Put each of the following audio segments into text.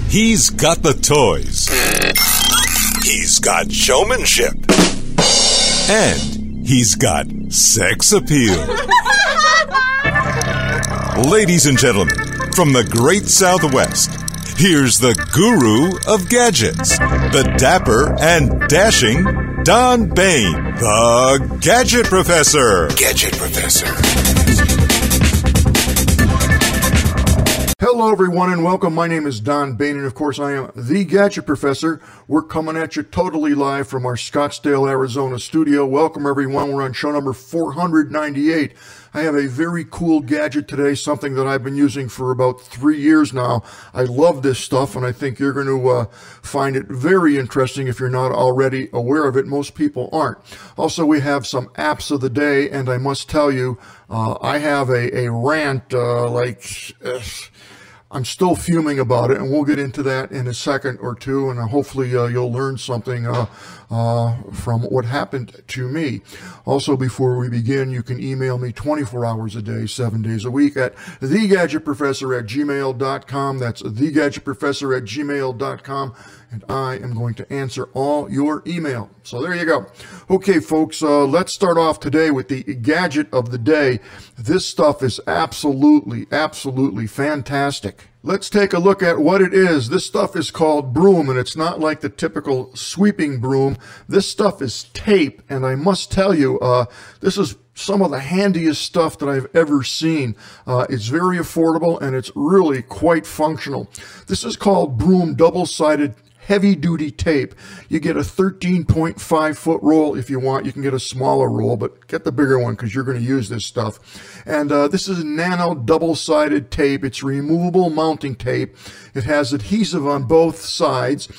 He's got the toys. He's got showmanship. And he's got sex appeal. Ladies and gentlemen, from the great Southwest, here's the guru of gadgets, the dapper and dashing Don Bain, the Gadget Professor. Gadget Professor. Hello, everyone, and welcome. My name is Don Bain, and of course, I am the Gadget Professor. We're coming at you totally live from our Scottsdale, Arizona studio. Welcome, everyone. We're on show number 498. I have a very cool gadget today, something that I've been using for about 3 years now. I love this stuff, and I think you're going to find it very interesting if you're not already aware of it. Most people aren't. Also, we have some apps of the day, and I must tell you, I have a rant I'm still fuming about it, and we'll get into that in a second or two, and hopefully you'll learn something from what happened to me. Also, before we begin, you can email me 24 hours a day, 7 days a week at thegadgetprofessor@gmail.com. That's thegadgetprofessor@gmail.com, and I am going to answer all your email. So there you go. Okay, folks, let's start off today with the gadget of the day. This stuff is absolutely fantastic. Let's take a look at what it is. This stuff is called broom, and it's not like the typical sweeping broom. This stuff is tape, and I must tell you, this is some of the handiest stuff that I've ever seen. It's very affordable, and it's really quite functional. This is called broom double-sided heavy-duty tape. You get a 13.5-foot roll if you want. You can get a smaller roll, but get the bigger one because you're going to use this stuff. And this is nano double-sided tape. It's removable mounting tape. It has adhesive on both sides.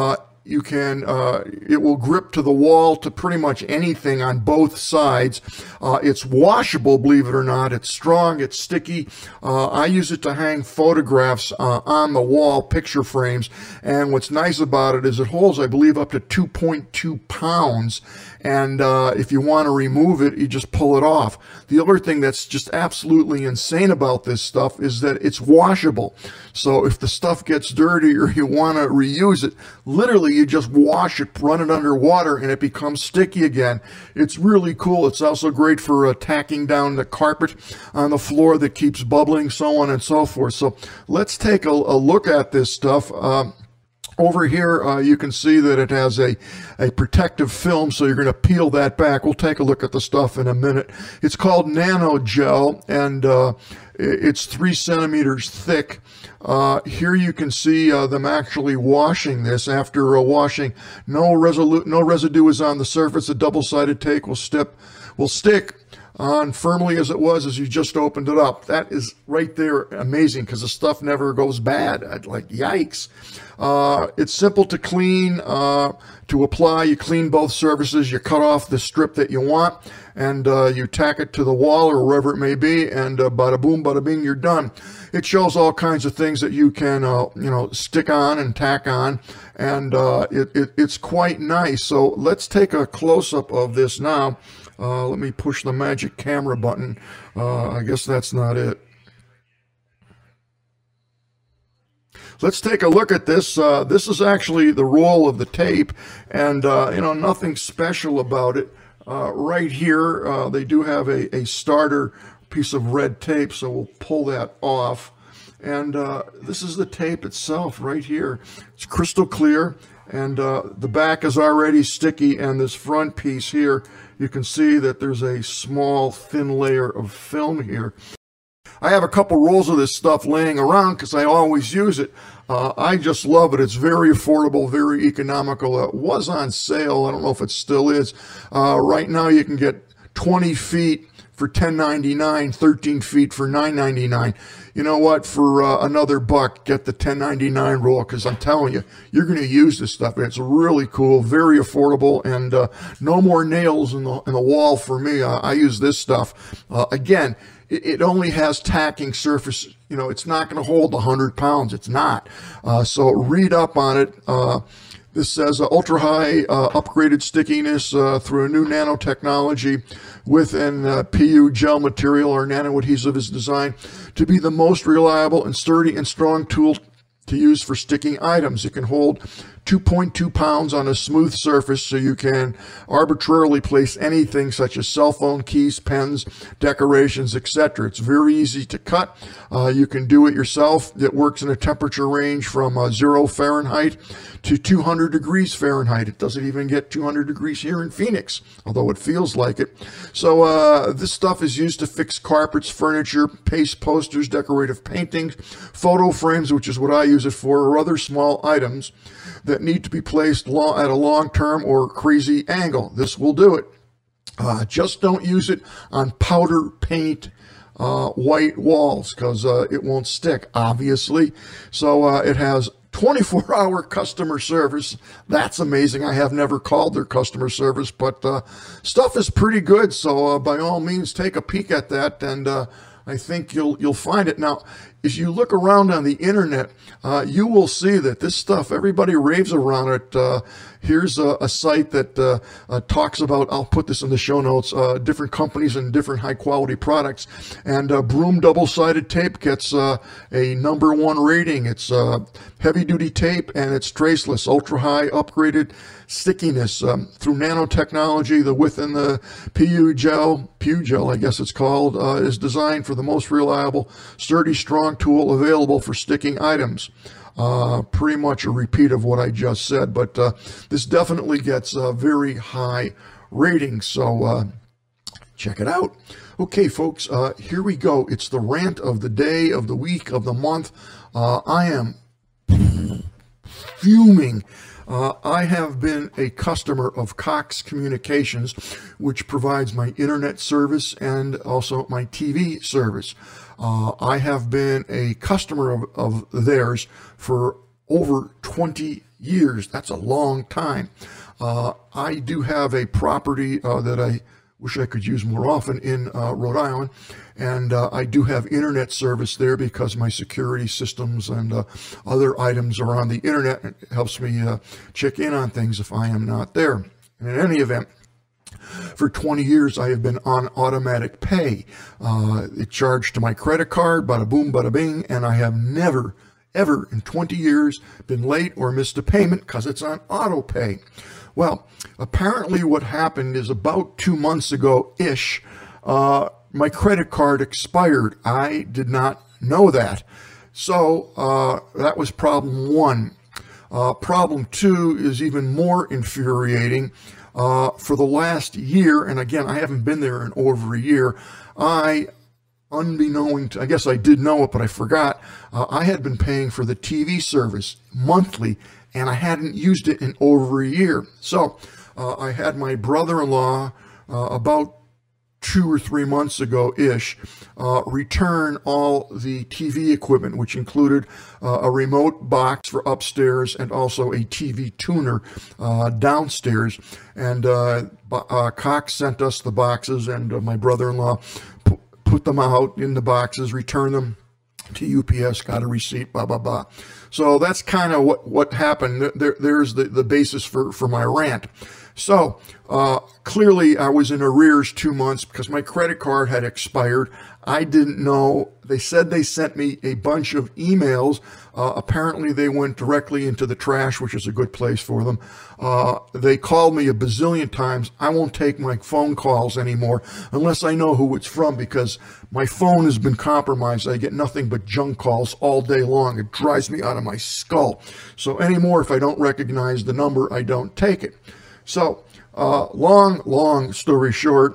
It will grip to the wall, to pretty much anything on both sides. It's washable, believe it or not. It's strong, it's sticky. I use it to hang photographs on the wall, picture frames. And what's nice about it is it holds, I believe, up to 2.2 pounds. And if you want to remove it, you just pull it off. The other thing that's just absolutely insane about this stuff is that it's washable. So if the stuff gets dirty or you want to reuse it, literally you just wash it, run it under water, and it becomes sticky again. It's really cool. It's also great for tacking down the carpet on the floor that keeps bubbling, so on and so forth. So let's take a look at this stuff. Over here, you can see that it has a protective film, so you're going to peel that back. We'll take a look at the stuff in a minute. It's called Nano Gel, and it's 3 centimeters thick. Here you can see them actually washing this. After washing, no residue is on the surface. The double-sided tape will stick on firmly as it was as you just opened it up. That is right there amazing because the stuff never goes bad. Like, yikes. It's simple to clean, to apply. You clean both surfaces, you cut off the strip that you want, and you tack it to the wall or wherever it may be, and bada boom, bada bing, you're done. It shows all kinds of things that you can, stick on and tack on, and it's quite nice. So let's take a close-up of this now. Let me push the magic camera button. I guess that's not it. Let's take a look at this. This is actually the roll of the tape, and nothing special about it. Right here, they do have a starter piece of red tape, so we'll pull that off. And this is the tape itself right here. It's crystal clear, and the back is already sticky, and this front piece here, you can see that there's a small thin layer of film here. I have a couple rolls of this stuff laying around because I always use it. I just love it. It's very affordable, very economical. It was on sale. I don't know if it still is. Right now you can get 20 feet for $10.99, 13 feet for $9.99. You know what? For another $1, get the $10.99 roll, because I'm telling you, you're going to use this stuff. It's really cool, very affordable, and no more nails in the wall for me. I use this stuff. Again, it only has tacking surface. It's not going to hold 100 pounds. It's not. So read up on it. This says ultra-high upgraded stickiness through a new nanotechnology with an PU gel material or nano-adhesive is designed to be the most reliable and sturdy and strong tool to use for sticking items. It can hold 2.2 pounds on a smooth surface, so you can arbitrarily place anything such as cell phone, keys, pens, decorations, etc. It's very easy to cut. You can do it yourself. It works in a temperature range from 0 Fahrenheit to 200 degrees Fahrenheit. It doesn't even get 200 degrees here in Phoenix, although it feels like it. So this stuff is used to fix carpets, furniture, paste posters, decorative paintings, photo frames, which is what I use it for, or other small items that need to be placed at a long-term or crazy angle. This will do it. Just don't use it on powder paint white walls, because it won't stick, obviously. So it has 24-hour customer service. That's amazing. I have never called their customer service, but stuff is pretty good. So by all means, take a peek at that, and I think you'll find it. Now, if you look around on the internet, you will see that this stuff, everybody raves around it. Here's a site that talks about, I'll put this in the show notes, different companies and different high-quality products. And Broom double-sided tape gets a #1 rating. It's heavy-duty tape, and it's traceless, ultra-high upgraded stickiness through nanotechnology. The within the PU gel, I guess it's called, is designed for the most reliable, sturdy, strong tool available for sticking items. Pretty much a repeat of what I just said, but this definitely gets very high ratings, so check it out. Okay, folks, here we go. It's the rant of the day, of the week, of the month. I am fuming. I have been a customer of Cox Communications, which provides my internet service and also my TV service. I have been a customer of theirs for over 20 years. That's a long time. I do have a property that I wish I could use more often in Rhode Island, and I do have internet service there because my security systems and other items are on the internet. It helps me check in on things if I am not there. And in any event, for 20 years, I have been on automatic pay. It charged to my credit card, bada boom, bada bing, and I have never, ever in 20 years been late or missed a payment because it's on auto pay. Well, apparently what happened is about 2 months ago-ish, my credit card expired. I did not know that. So that was problem one. Problem two is even more infuriating. For the last year, and again, I haven't been there in over a year, unbeknown to, I guess I did know it, but I forgot, I had been paying for the TV service monthly, and I hadn't used it in over a year. So I had my brother-in-law about 2 or 3 months ago-ish, return all the TV equipment, which included a remote box for upstairs and also a TV tuner downstairs. And Cox sent us the boxes, and my brother-in-law put them out in the boxes, returned them to UPS, got a receipt, blah, blah, blah. So that's kind of what happened. There's the basis for my rant. So clearly I was in arrears 2 months because my credit card had expired. I didn't know. They said they sent me a bunch of emails. Apparently they went directly into the trash, which is a good place for them. They called me a bazillion times. I won't take my phone calls anymore unless I know who it's from, because my phone has been compromised. I get nothing but junk calls all day long. It drives me out of my skull. So anymore, if I don't recognize the number, I don't take it. So, long story short,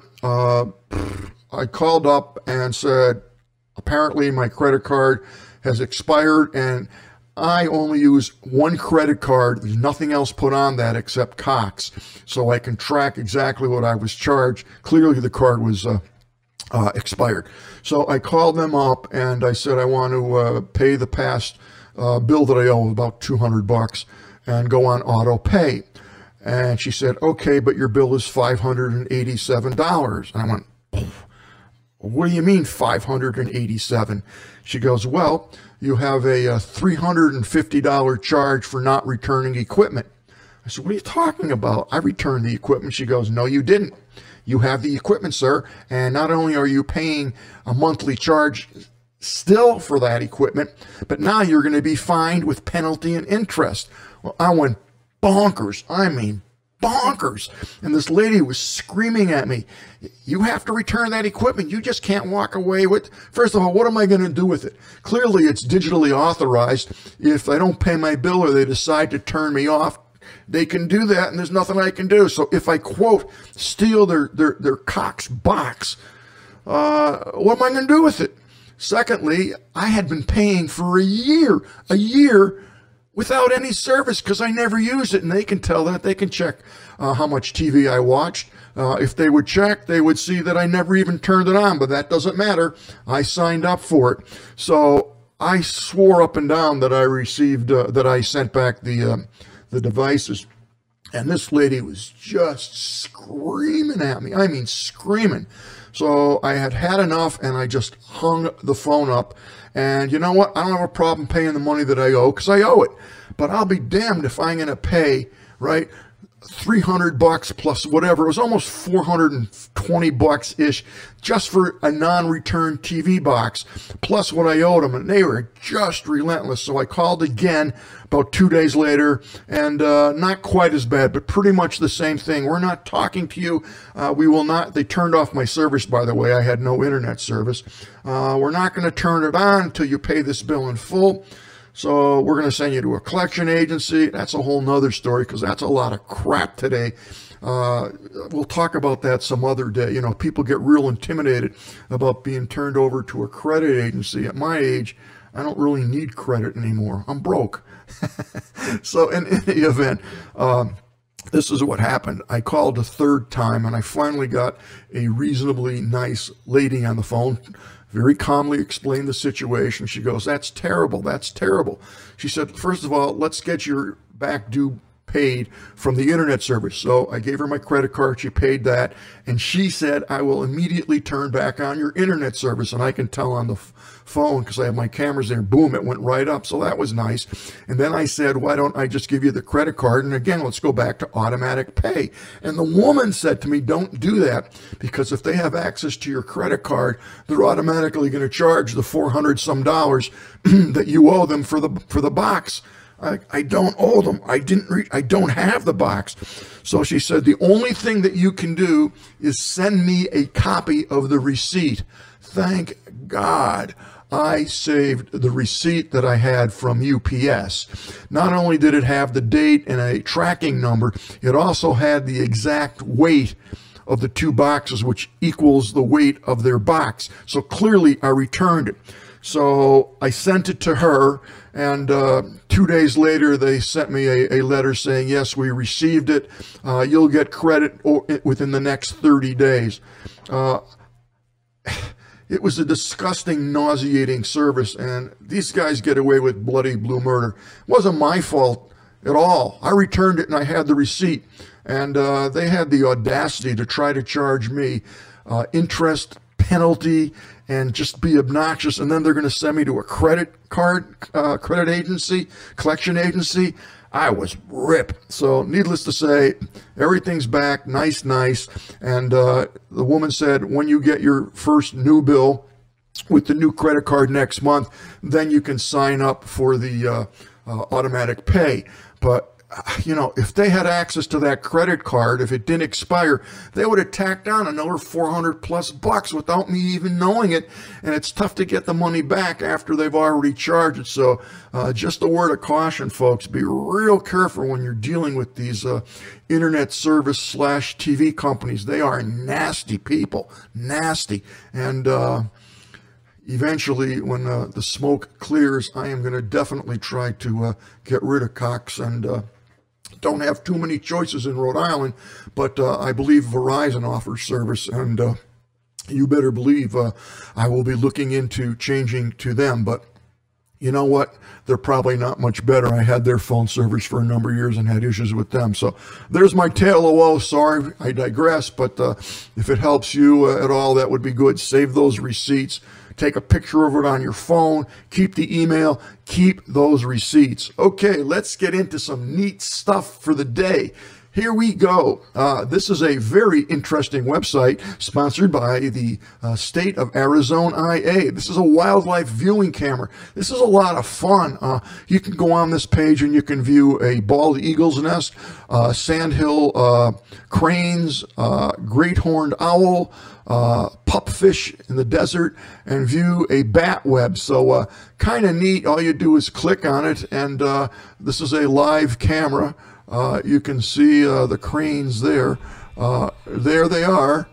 I called up and said, apparently my credit card has expired and I only use one credit card. There's nothing else put on that except Cox. So I can track exactly what I was charged. Clearly the card was expired. So I called them up and I said, I want to pay the past bill that I owe, about $200, and go on auto pay. And she said, okay, but your bill is $587. And I went, what do you mean 587? She goes, well, you have a $350 charge for not returning equipment. I said, what are you talking about? I returned the equipment. She goes, no, you didn't. You have the equipment, sir. And not only are you paying a monthly charge still for that equipment, but now you're going to be fined with penalty and interest. Well, I went bonkers. I mean, bonkers. And this lady was screaming at me, you have to return that equipment. You just can't walk away with. First of all, what am I going to do with it? Clearly, it's digitally authorized. If I don't pay my bill or they decide to turn me off, they can do that, and there's nothing I can do. So if I, quote, steal their Cox box, what am I going to do with it? Secondly, I had been paying for a year without any service because I never used it, and they can tell that. They can check how much TV I watched. If they would check, they would see that I never even turned it on, but that doesn't matter. I signed up for it. So I swore up and down that I received, that I sent back the devices. And this lady was just screaming at me. I mean, screaming. So I had enough, and I just hung the phone up. And you know what? I don't have a problem paying the money that I owe because I owe it. But I'll be damned if I'm going to pay, right, $300 plus whatever. It was almost $420-ish just for a non-return TV box, plus what I owed them. And they were just relentless. So I called again about 2 days later, and not quite as bad, but pretty much the same thing. We're not talking to you. We will not. They turned off my service, by the way. I had no internet service. We're not going to turn it on until you pay this bill in full. So we're going to send you to a collection agency. That's a whole nother story because that's a lot of crap today. We'll talk about that some other day. You know, people get real intimidated about being turned over to a credit agency. At my age, I don't really need credit anymore. I'm broke. So in any event, this is what happened. I called a third time, and I finally got a reasonably nice lady on the phone. Very calmly explained the situation. She goes, that's terrible. That's terrible. She said, first of all, let's get your back due paid from the internet service. So I gave her my credit card. She paid that. And she said, I will immediately turn back on your internet service. And I can tell on the phone because I have my cameras there. Boom, it went right up. So that was nice. And then I said, why don't I just give you the credit card? And again, let's go back to automatic pay. And the woman said to me, don't do that because if they have access to your credit card, they're automatically going to charge the $400 some that you owe them for the box. I don't owe them. I don't have the box. So she said, the only thing that you can do is send me a copy of the receipt. Thank God I saved the receipt that I had from UPS. Not only did it have the date and a tracking number, it also had the exact weight of the two boxes, which equals the weight of their box. So clearly I returned it. So I sent it to her, and 2 days later, they sent me a letter saying, yes, we received it. You'll get credit within the next 30 days. It was a disgusting, nauseating service, and these guys get away with bloody blue murder. It wasn't my fault at all. I returned it, and I had the receipt, and they had the audacity to try to charge me interest, penalty, and just be obnoxious, and then they're going to send me to a credit agency, collection agency. I was ripped. So needless to say, everything's back, nice. And the woman said, when you get your first new bill with the new credit card next month, then you can sign up for the automatic pay. But you know, if they had access to that credit card, if it didn't expire, they would have tacked on another $400+ without me even knowing it. And it's tough to get the money back after they've already charged it. So just a word of caution, folks, be real careful when you're dealing with these internet service / TV companies. They are nasty people, nasty. And eventually, when the smoke clears, I am going to definitely try to get rid of Cox, and don't have too many choices in Rhode Island, but I believe Verizon offers service, and you better believe I will be looking into changing to them. But you know what? They're probably not much better. I had their phone service for a number of years and had issues with them. So there's my tale of woe. Sorry, I digress, but if it helps you at all, that would be good. Save those receipts. Take a picture of it on your phone. Keep the email. Keep those receipts. Okay, let's get into some neat stuff for the day. here we go. This is a very interesting website sponsored by the state of Arizona IA. This is a wildlife viewing camera. This is a lot of fun. You can go on this page and you can view a bald eagle's nest, sandhill cranes, great horned owl, pupfish in the desert, and view a bat web. So kind of neat. All you do is click on it, and this is a live camera. You can see the cranes there. There they are.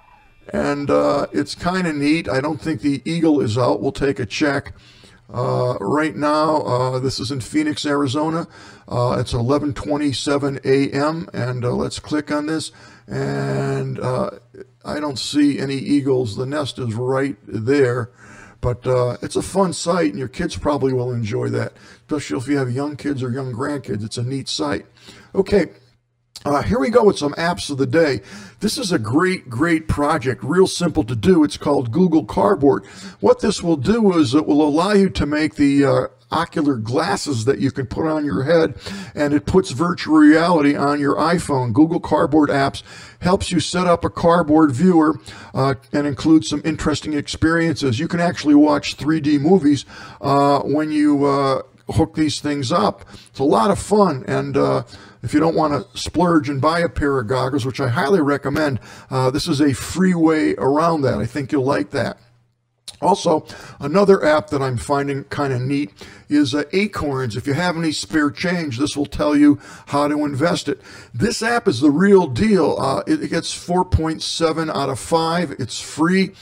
And it's kind of neat. I don't think the eagle is out. We'll take a check. Right now, this is in Phoenix, Arizona. It's 11:27 a.m. And let's click on this. And I don't see any eagles. The nest is right there. But it's a fun site, and your kids probably will enjoy that, especially if you have young kids or young grandkids. It's a neat site. Okay, here we go with some apps of the day. This is a great project, real simple to do. It's called Google Cardboard. What this will do is it will allow you to make the ocular glasses that you can put on your head, and it puts virtual reality on your iPhone. Google Cardboard apps helps you set up a cardboard viewer and includes some interesting experiences. You can actually watch 3D movies when you hook these things up. It's a lot of fun, and if you don't want to splurge and buy a pair of goggles, which I highly recommend, this is a free way around that. I think you'll like that. Also, another app that I'm finding kind of neat is Acorns. If you have any spare change, this will tell you how to invest it. This app is the real deal. It gets 4.7 out of 5. It's free.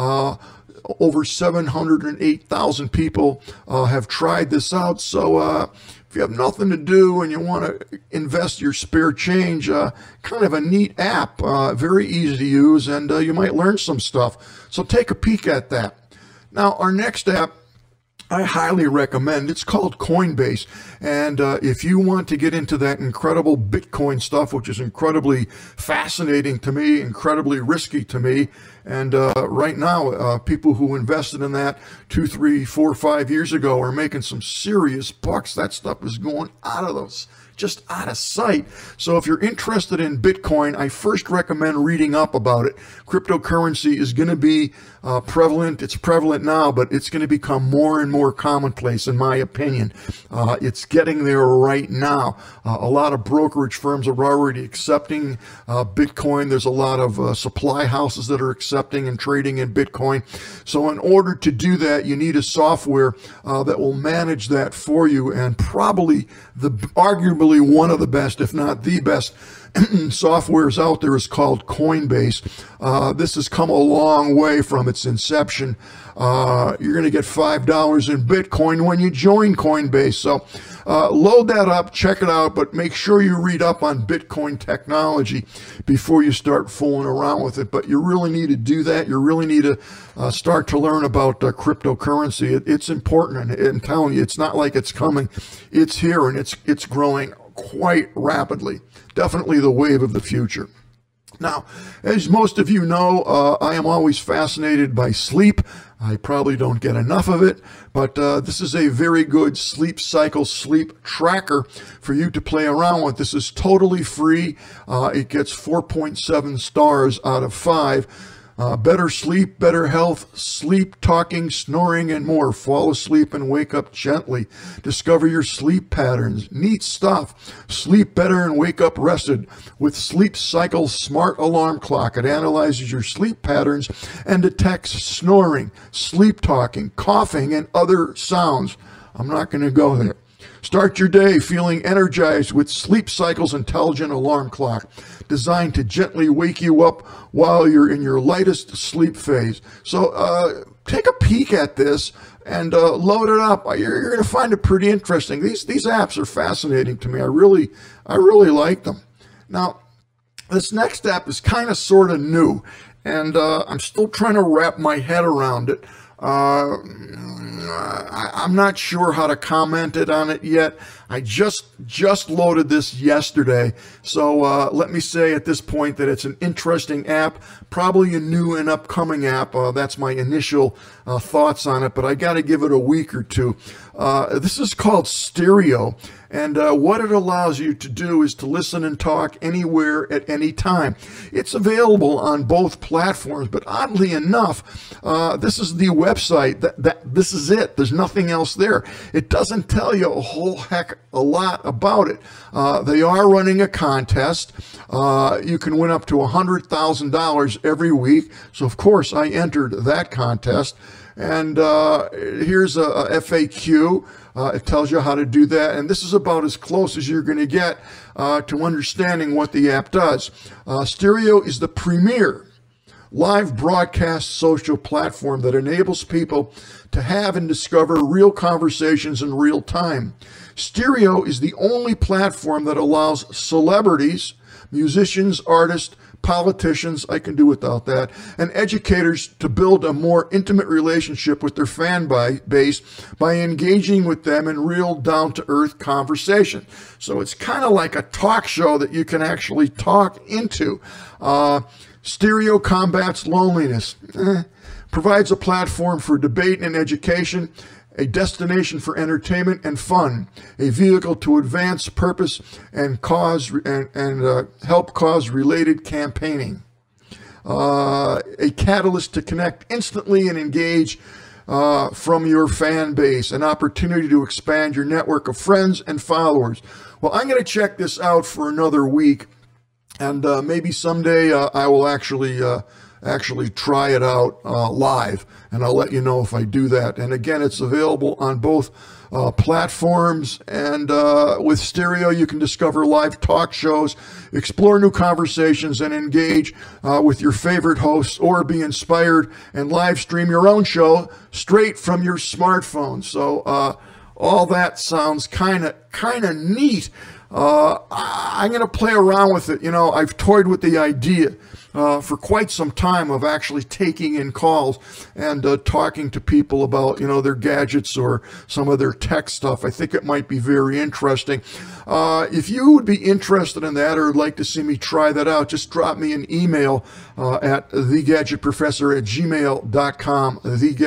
Over 708,000 people have tried this out. So if you have nothing to do and you want to invest your spare change, kind of a neat app, very easy to use, and you might learn some stuff. So take a peek at that. Now, our next app I highly recommend. It's called Coinbase. And if you want to get into that incredible Bitcoin stuff, which is incredibly fascinating to me, incredibly risky to me, and right now, people who invested in that 2, 3, 4, 5 years ago are making some serious bucks. That stuff is going out of those. Just out of sight. So if you're interested in Bitcoin, I first recommend reading up about it. Cryptocurrency is going to be prevalent. It's prevalent now, but it's going to become more and more commonplace, in my opinion. It's getting there right now. A lot of brokerage firms are already accepting Bitcoin. There's a lot of supply houses that are accepting and trading in Bitcoin. So in order to do that, you need a software that will manage that for you, and probably arguably one of the best, if not the best, softwares out there is called Coinbase. This has come a long way from its inception. You're going to get $5 in Bitcoin when you join Coinbase. So load that up, check it out, but make sure you read up on Bitcoin technology before you start fooling around with it. But you really need to do that. You really need to start to learn about cryptocurrency. It's important, and I'm telling you, it's not like it's coming. It's here, and it's growing quite rapidly. Definitely the wave of the future. Now, as most of you know, I am always fascinated by sleep. I probably don't get enough of it, but this is a very good sleep cycle, sleep tracker for you to play around with. This is totally free. It gets 4.7 stars out of 5. Better sleep, better health, sleep, talking, snoring, and more. Fall asleep and wake up gently. Discover your sleep patterns. Neat stuff. Sleep better and wake up rested. With Sleep Cycle Smart Alarm Clock, it analyzes your sleep patterns and detects snoring, sleep talking, coughing, and other sounds. I'm not going to go there. Start your day feeling energized with Sleep Cycle's intelligent alarm clock, designed to gently wake you up while you're in your lightest sleep phase. So take a peek at this and load it up. You're going to find it pretty interesting. These apps are fascinating to me. I really like them. Now, this next app is kind of sort of new, and I'm still trying to wrap my head around it. I'm not sure how to comment on it yet. I just loaded this yesterday, so let me say at this point that it's an interesting app, probably a new and upcoming app. That's my initial thoughts on it, but I got to give it a week or two. This is called Stereo, and what it allows you to do is to listen and talk anywhere at any time. It's available on both platforms, but oddly enough, this is the website. This is it. There's nothing else there. It doesn't tell you a whole heck a lot about it. They are running a contest. You can win up to $100,000 every week. So, of course, I entered that contest. And here's a FAQ. It tells you how to do that. And this is about as close as you're going to get to understanding what the app does. Stereo is the premier live broadcast social platform that enables people to have and discover real conversations in real time. Stereo is the only platform that allows celebrities, musicians, artists, politicians, I can do without that, and educators to build a more intimate relationship with their fan base by engaging with them in real down-to-earth conversation. So it's kind of like a talk show that you can actually talk into. Stereo combats loneliness, provides a platform for debate and education, a destination for entertainment and fun, a vehicle to advance purpose and cause and help cause related campaigning, a catalyst to connect instantly and engage from your fan base, an opportunity to expand your network of friends and followers. Well, I'm going to check this out for another week, and maybe someday I will actually try it out live, and I'll let you know if I do that. And again, it's available on both platforms, and with Stereo you can discover live talk shows, explore new conversations, and engage with your favorite hosts, or be inspired and live stream your own show straight from your smartphone. So all that sounds kind of neat. I'm going to play around with it. You know, I've toyed with the idea for quite some time of actually taking in calls and talking to people about, you know, their gadgets or some of their tech stuff. I think it might be very interesting. If you would be interested in that or would like to see me try that out, just drop me an email at thegadgetprofessor@gmail.com,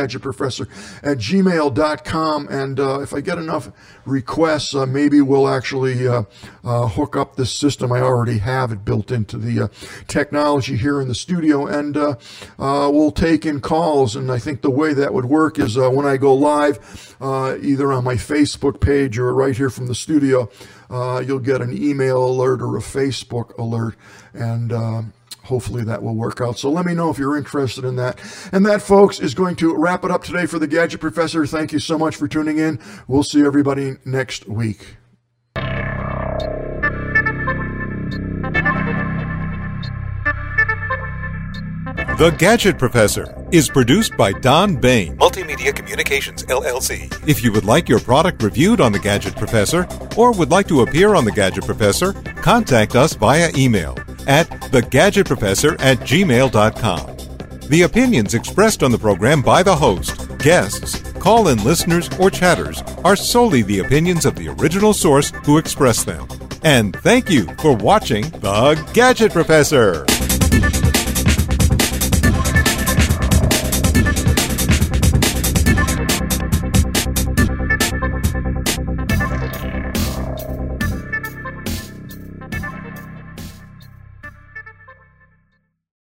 thegadgetprofessor@gmail.com, and if I get enough requests, maybe we'll actually hook up this system. I already have it built into the technology here in the studio, and we'll take in calls. And I think the way that would work is when I go live, either on my Facebook page or right here from the studio, you'll get an email alert or a Facebook alert, and hopefully that will work out. So let me know if you're interested in that. And that, folks, is going to wrap it up today for the Gadget Professor. Thank you so much for tuning in. We'll see everybody next week. The Gadget Professor is produced by Don Bain, Multimedia Communications, LLC. If you would like your product reviewed on The Gadget Professor or would like to appear on The Gadget Professor, contact us via email at thegadgetprofessor@gmail.com. The opinions expressed on the program by the host, guests, call-in listeners, or chatters are solely the opinions of the original source who expressed them. And thank you for watching The Gadget Professor.